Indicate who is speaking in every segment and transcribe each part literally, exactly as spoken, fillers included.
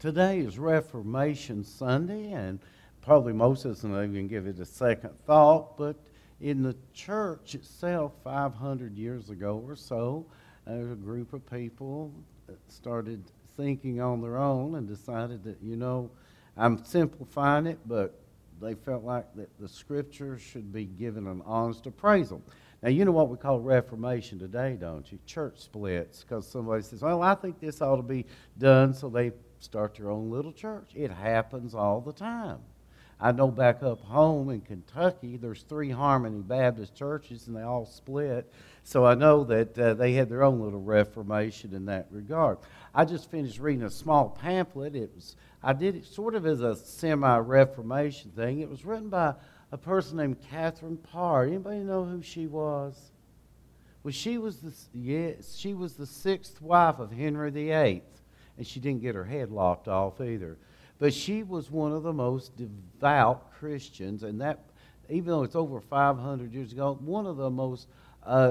Speaker 1: Today is Reformation Sunday, and probably most of us don't even give it a second thought, but in the church itself, five hundred years ago or so, there's a group of people that started thinking on their own and decided that, you know, I'm simplifying it, but they felt like that the Scripture should be given an honest appraisal. Now, you know what we call Reformation today, don't you? Church splits, because somebody says, well, I think this ought to be done, so they start their own little church. It happens all the time. I know back up home in Kentucky, there's three Harmony Baptist churches, and they all split. So I know that uh, they had their own little Reformation in that regard. I just finished reading a small pamphlet. It was I did it sort of as a semi-Reformation thing. It was written by a person named Catherine Parr. Anybody know who she was? Well, she was the yes, she was the sixth wife of Henry the Eighth, and she didn't get her head lopped off either. But she was one of the most devout Christians, and that, even though it's over five hundred years ago, one of the most, uh,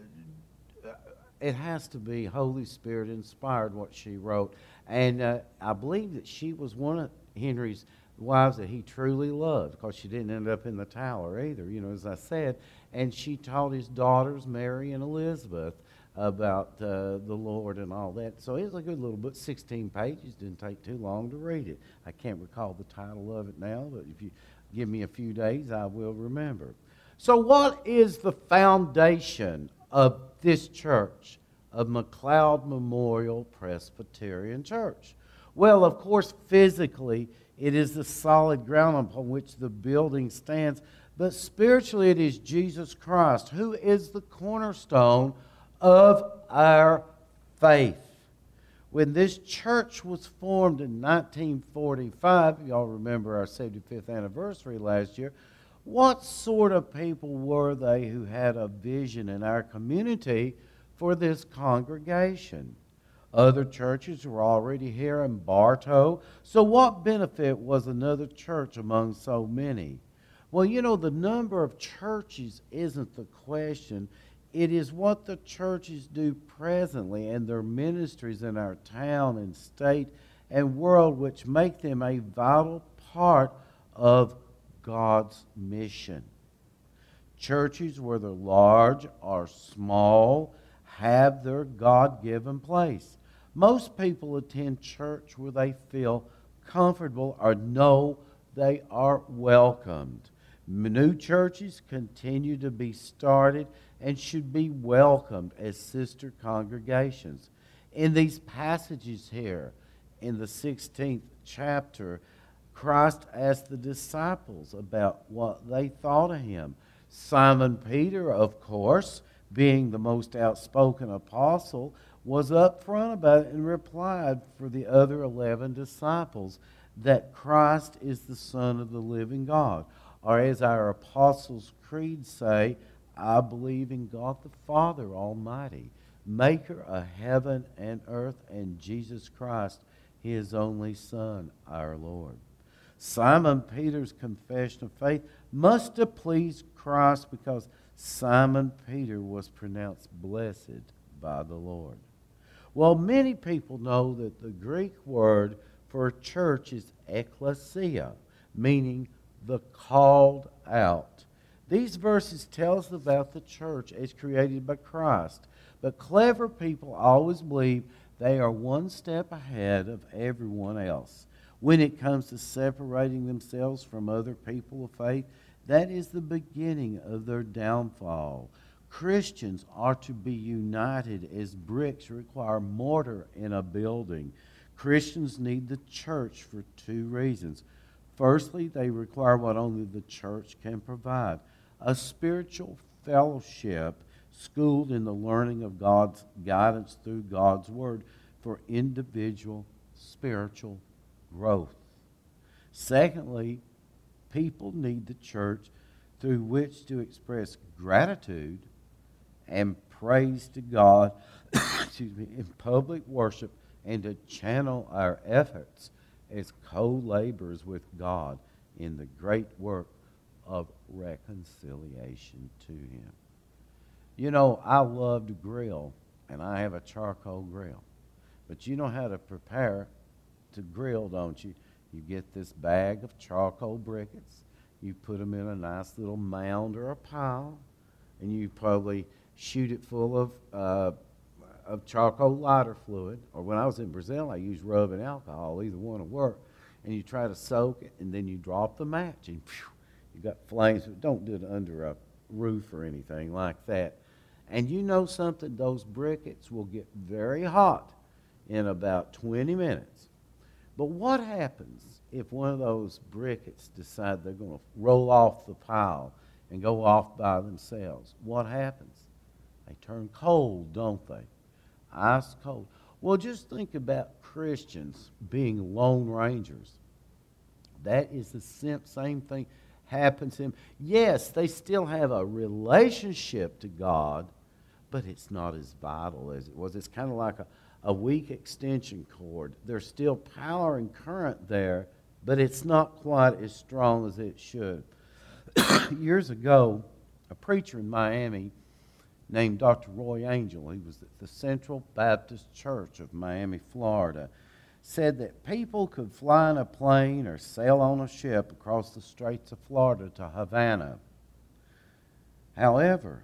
Speaker 1: it has to be Holy Spirit inspired what she wrote. And uh, I believe that she was one of Henry's wives that he truly loved, because she didn't end up in the Tower either, you know, as I said. And she taught his daughters, Mary and Elizabeth, about uh, the Lord and all that. So it's a good little book, sixteen pages. Didn't take too long to read it. I can't recall the title of it now, but if you give me a few days, I will remember. So what is the foundation of this church, of McLeod Memorial Presbyterian Church? Well, of course, physically, it is the solid ground upon which the building stands, but spiritually it is Jesus Christ, who is the cornerstone of our faith. When this church was formed in nineteen forty-five, y'all remember our seventy-fifth anniversary last year, what sort of people were they who had a vision in our community for this congregation? Other churches were already here in Bartow, so what benefit was another church among so many? Well, you know, the number of churches isn't the question. It is what the churches do presently and their ministries in our town and state and world which make them a vital part of God's mission. Churches, whether large or small, have their God-given place. Most people attend church where they feel comfortable or know they are welcomed. New churches continue to be started and should be welcomed as sister congregations. In these passages here, in the sixteenth chapter, Christ asked the disciples about what they thought of him. Simon Peter, of course, being the most outspoken apostle, was up front about it and replied for the other eleven disciples that Christ is the Son of the living God. Or as our Apostles' Creed say, I believe in God the Father Almighty, maker of heaven and earth, and Jesus Christ, his only Son, our Lord. Simon Peter's confession of faith must have pleased Christ, because Simon Peter was pronounced blessed by the Lord. Well, many people know that the Greek word for church is ekklesia, meaning the called out. These verses tell us about the church as created by Christ, but clever people always believe they are one step ahead of everyone else. When it comes to separating themselves from other people of faith, that is the beginning of their downfall. Christians are to be united as bricks require mortar in a building. Christians need the church for two reasons. Firstly, they require what only the church can provide, a spiritual fellowship schooled in the learning of God's guidance through God's Word for individual spiritual growth. Secondly, people need the church through which to express gratitude and praise to God excuse me, in public worship, and to channel our efforts as co-laborers with God in the great work of reconciliation to Him. You know, I love to grill, and I have a charcoal grill. But you know how to prepare to grill, don't you? You get this bag of charcoal briquettes. You put them in a nice little mound or a pile, and you probably shoot it full of uh, of charcoal lighter fluid. Or when I was in Brazil, I used rub and alcohol. Either one will work. And you try to soak it, and then you drop the match, and phew, you got flames. But don't do it under a roof or anything like that. And you know something? Those briquettes will get very hot in about twenty minutes. But what happens if one of those briquettes decide they're going to roll off the pile and go off by themselves? What happens? They turn cold, don't they? Ice cold. Well, just think about Christians being lone rangers. That is the same thing happens to them. Yes, they still have a relationship to God, but it's not as vital as it was. It's kind of like a, a weak extension cord. There's still power and current there, but it's not quite as strong as it should. Years ago, a preacher in Miami named Doctor Roy Angel, he was at the Central Baptist Church of Miami, Florida, said that people could fly in a plane or sail on a ship across the Straits of Florida to Havana. However,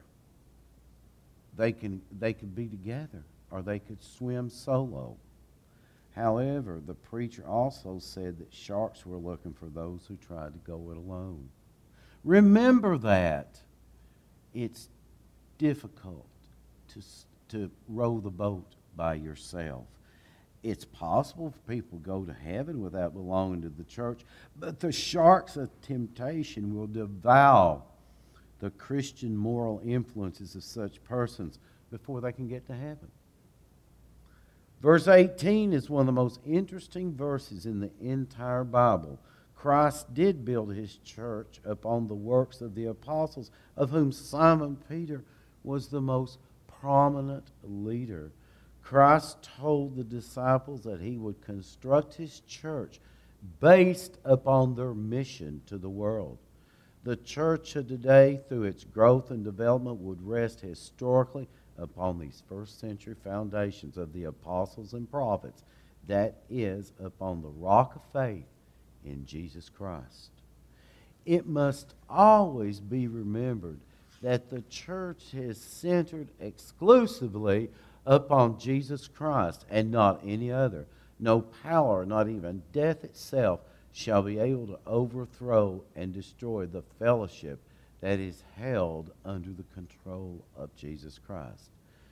Speaker 1: they can they could be together or they could swim solo. However, the preacher also said that sharks were looking for those who tried to go it alone. Remember that. It's difficult to, to row the boat by yourself. It's possible for people to go to heaven without belonging to the church, but the sharks of temptation will devour the Christian moral influences of such persons before they can get to heaven. Verse eighteen is one of the most interesting verses in the entire Bible. Christ did build his church upon the works of the apostles, of whom Simon Peter was the most prominent leader. Christ told the disciples that he would construct his church based upon their mission to the world. The church of today, through its growth and development, would rest historically upon these first century foundations of the apostles and prophets, that is, upon the rock of faith in Jesus Christ. It must always be remembered that the church is centered exclusively upon Jesus Christ and not any other. No power, not even death itself, shall be able to overthrow and destroy the fellowship that is held under the control of Jesus Christ.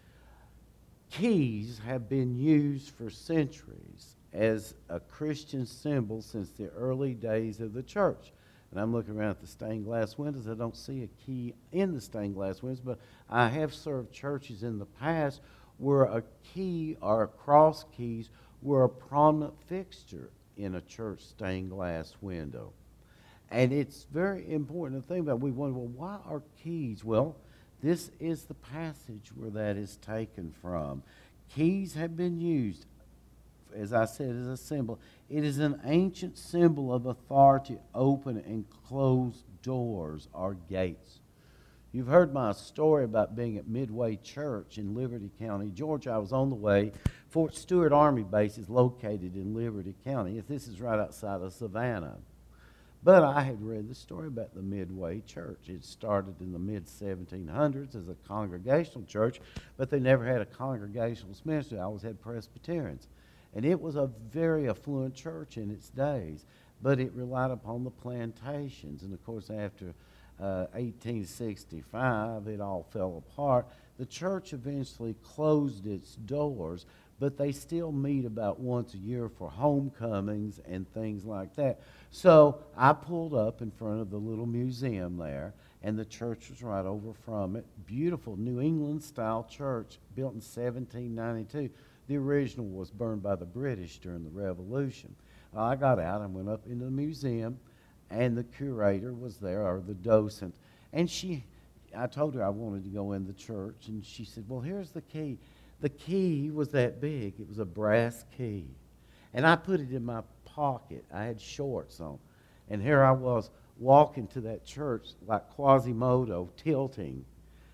Speaker 1: Keys have been used for centuries as a Christian symbol since the early days of the church. And I'm looking around at the stained glass windows. I don't see a key in the stained glass windows, but I have served churches in the past where a key or a cross keys were a prominent fixture in a church stained glass window. And it's very important to think about. We wonder, well, why are keys? Well, this is the passage where that is taken from. Keys have been used, as I said, as a symbol. It is an ancient symbol of authority, open and close doors or gates. You've heard my story about being at Midway Church in Liberty County, Georgia. I was on the way. Fort Stewart Army Base is located in Liberty County. This is right outside of Savannah. But I had read the story about the Midway Church. It started in the mid seventeen hundreds as a congregational church, but they never had a congregationalist ministry. They always had Presbyterians. And it was a very affluent church in its days, but it relied upon the plantations. And, of course, after uh, eighteen sixty-five, it all fell apart. The church eventually closed its doors, but they still meet about once a year for homecomings and things like that. So I pulled up in front of the little museum there, and the church was right over from it. Beautiful New England-style church built in seventeen ninety-two. The original was burned by the British during the Revolution. I got out and went up into the museum, and the curator was there, or the docent, and she, I told her I wanted to go in the church, and she said, well, here's the key. The key was that big. It was a brass key. And I put it in my pocket. I had shorts on. And here I was walking to that church like Quasimodo, tilting.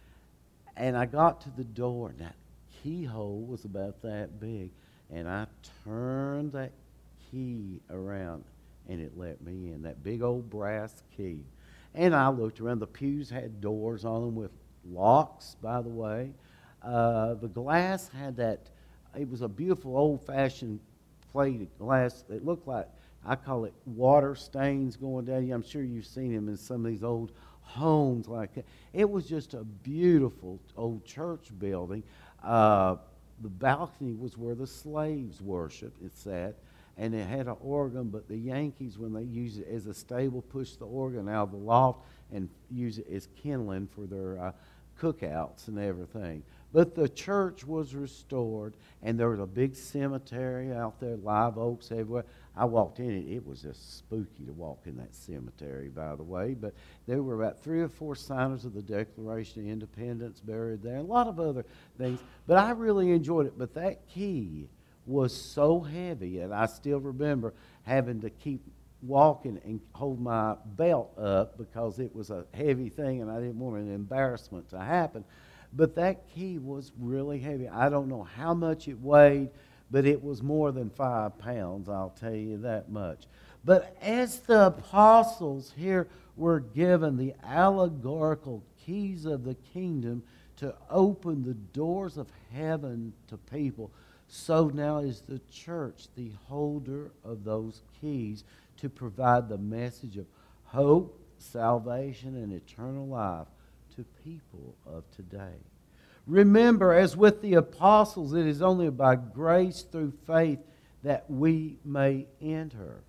Speaker 1: And I got to the door, and that keyhole was about that big. And I turned that key around, and it let me in, that big old brass key. And I looked around. The pews had doors on them with locks, by the way. Uh, the glass had that, it was a beautiful old-fashioned plated glass. It looked like, I call it water stains going down. I'm sure you've seen them in some of these old homes like that. It was just a beautiful old church building. Uh, the balcony was where the slaves worshiped, it said, and it had an organ, but the Yankees, when they used it as a stable, pushed the organ out of the loft and used it as kindling for their uh, cookouts and everything. But the church was restored, and there was a big cemetery out there, live oaks everywhere. I walked in it. It was just spooky to walk in that cemetery, by the way. But there were about three or four signers of the Declaration of Independence buried there, and a lot of other things. But I really enjoyed it. But that key was so heavy, and I still remember having to keep walking and hold my belt up because it was a heavy thing, and I didn't want an embarrassment to happen. But that key was really heavy. I don't know how much it weighed, but it was more than five pounds, I'll tell you that much. But as the apostles here were given the allegorical keys of the kingdom to open the doors of heaven to people, so now is the church the holder of those keys to provide the message of hope, salvation, and eternal life to people of today. Remember, as with the apostles, it is only by grace through faith that we may enter.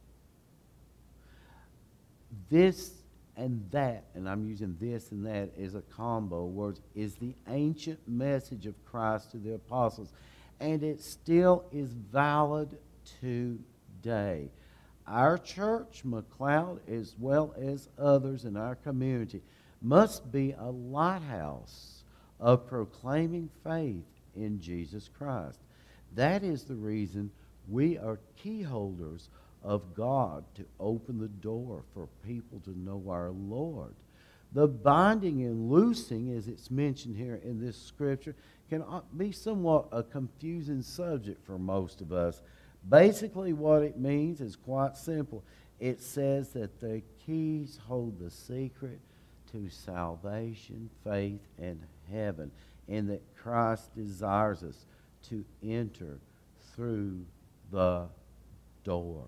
Speaker 1: This and that, and I'm using this and that as a combo of words, is the ancient message of Christ to the apostles, and it still is valid today. Our church, McLeod, as well as others in our community, must be a lighthouse of proclaiming faith in Jesus Christ. That is the reason we are key holders of God to open the door for people to know our Lord. The binding and loosing, as it's mentioned here in this scripture, can be somewhat a confusing subject for most of us. Basically, what it means is quite simple. It says that the keys hold the secret to salvation, faith, and heaven, and that Christ desires us to enter through the door.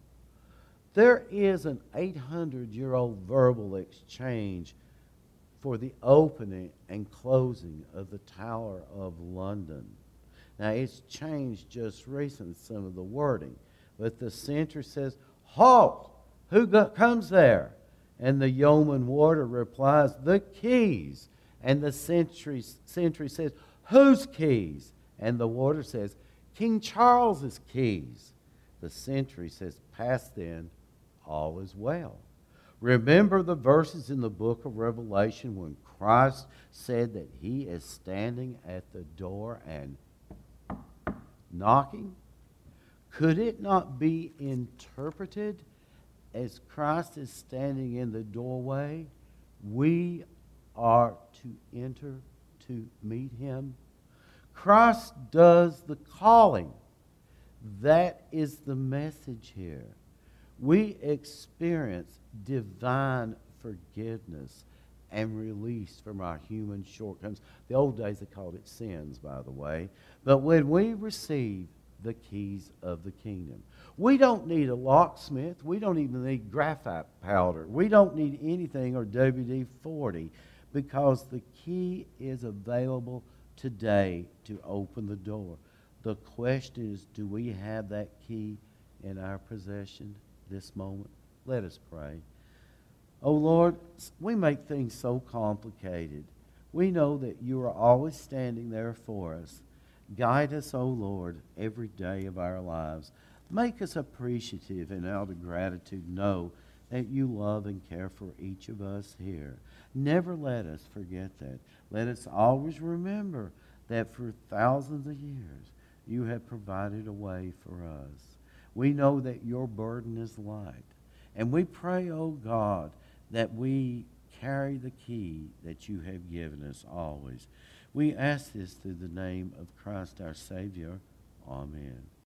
Speaker 1: There is an eight hundred year old verbal exchange for the opening and closing of the Tower of London. Now, it's changed just recently, some of the wording, but the sentry says, "Halt! Who go- comes there?" And the yeoman warder replies, "The keys." And the sentry, sentry says, "Whose keys?" And the warder says, "King Charles's keys." The sentry says, "Pass then, all is well." Remember the verses in the book of Revelation when Christ said that he is standing at the door and knocking? Could it not be interpreted as Christ is standing in the doorway, we are to enter to meet him? Christ does the calling. That is the message here. We experience divine forgiveness and release from our human shortcomings. The old days they called it sins, by the way. But when we receive the keys of the kingdom, we don't need a locksmith. We don't even need graphite powder. We don't need anything or W D forty because the key is available today to open the door. The question is, do we have that key in our possession this moment? Let us pray. Oh Lord, we make things so complicated. We know that you are always standing there for us. Guide us, oh Lord, every day of our lives. Make us appreciative and out of gratitude know that you love and care for each of us here. Never let us forget that. Let us always remember that for thousands of years you have provided a way for us. We know that your burden is light. And we pray, oh God, that we carry the key that you have given us always. We ask this through the name of Christ our Savior. Amen.